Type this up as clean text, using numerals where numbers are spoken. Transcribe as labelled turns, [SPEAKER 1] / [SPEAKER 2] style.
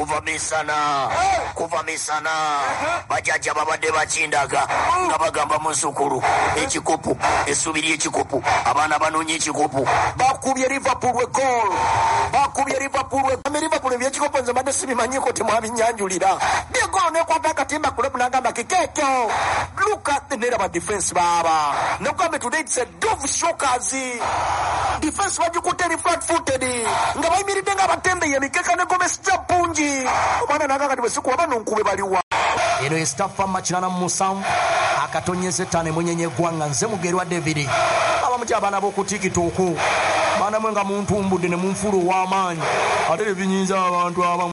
[SPEAKER 1] kuva misana bajaja babadde bakindaga nga bagamba musukulu ekikopu esubiri ekikopu abaana banonye ekikopu bakubye Liverpool goal Liverpool ebyekikopo nze mbadde sibimanyiko temwabinyanjulira byegoolo nekwata akatimba kulebu nagamba kikeekyo look at the neraba defense baba nakugambe today it's a dove shockers defense bagikutte eri flat footed nga bayimiridde nga batembeye emikeeka ne gomesi pungi omwana nagakati bwesikuba bano nkube baliwa eno estafa makinana musanvu akatonyeze ttano munyenye eggwanga nze mugerwa David abamuti abaana b'okutikitooku baana mwe nga muntumbudde ne munfulu ow'amaanyi ate ebinyinza abantu abamu